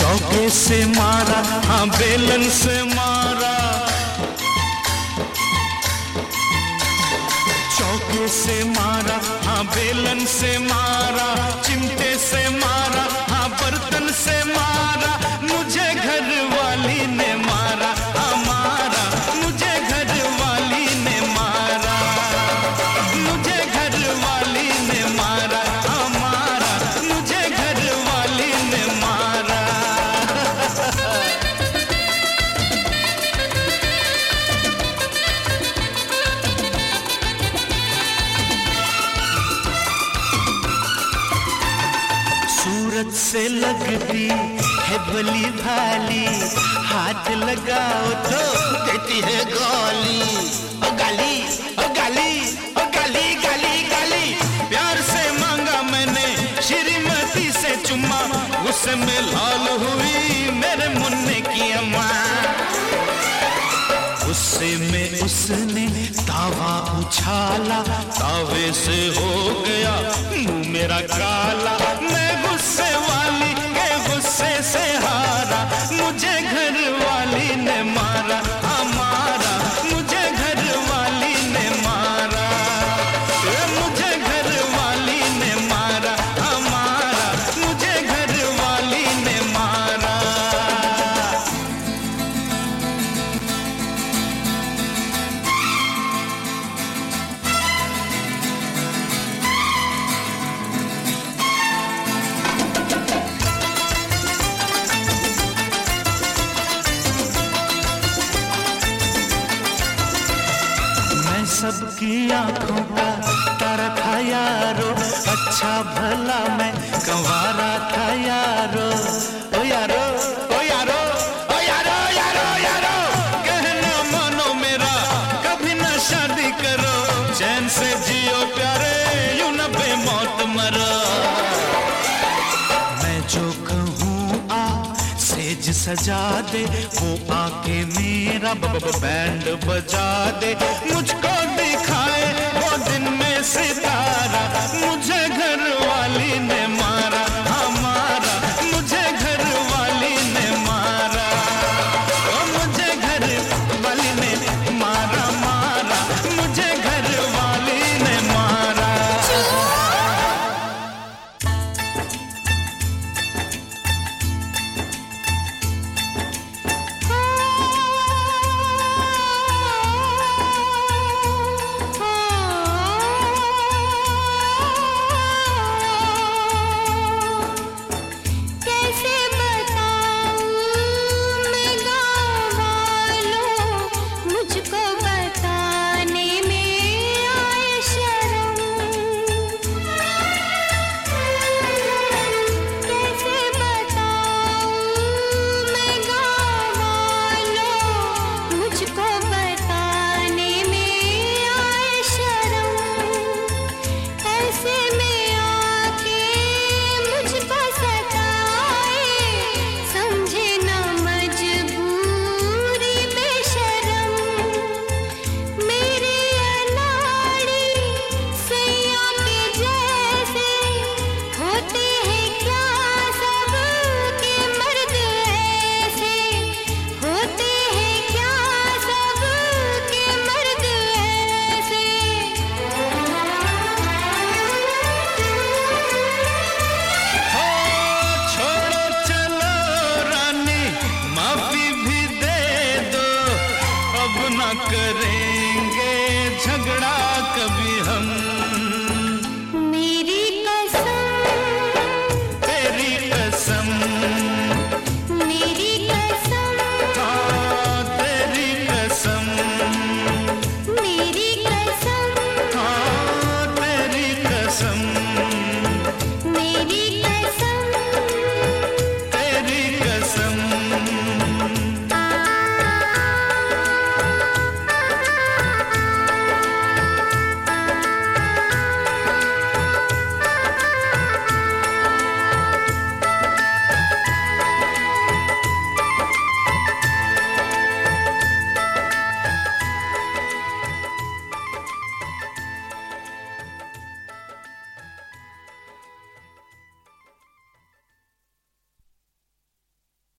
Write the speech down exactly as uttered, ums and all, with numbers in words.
चौके से मारा, हाँ बेलन से मारा, चौके से मारा, हाँ बेलन से मारा, चिमटे से मारा, हाँ बर्तन से मारा, मुझे घर वाली ने मारा, हाँ मारा, मुझे घर वाली ने मारा, मुझे घर वाली ने मारा, हाँ मारा, मुझे घर वाली ने मारा। सूरत से लगती है भली भाली, हाथ लगाओ तो देती है गाली, ओ गाली, ओ गाली, ओ गाली, गाली, गाली। प्यार से मांगा मैंने श्रीमती से चुम्मा, उससे मैं लाल हुई मेरे मुन्ने की अम्मा। उससे में उसने तावा उछाला, तावे से हो गया मुंह मेरा काला। मैं गुस्से वाली के गुस्से से हारा, मुझे घर वाली ने मारा, हाँ मारा, मुझे घर वाली ने मारा, मुझे घर वाली ने मारा, हाँ मारा, मुझे घर वाली ने मारा। सबकी आंखों का तारा था यारो, अच्छा भला मैं कंवारा था यारो, ओ यारो, ओ यारो, ओ यारो, यारो, यारो। कहना मानो मेरा, कभी ना शादी करो, चैन से जियो प्यारे, यूं न बेमौत मरो। मैं जो कहूँ आ सेज सजा दे, वो आके मेरा बैंड बजा दे, मुझको दिखाए वो दिन में सितारा, मुझे घर वाली ने मारा, हाँ मारा, मुझे घर वाली ने मारा, ओ मुझे घर वाली ने मारा, मारा, मुझे घर वाली ने मारा। करेंगे झगड़ा कभी हम।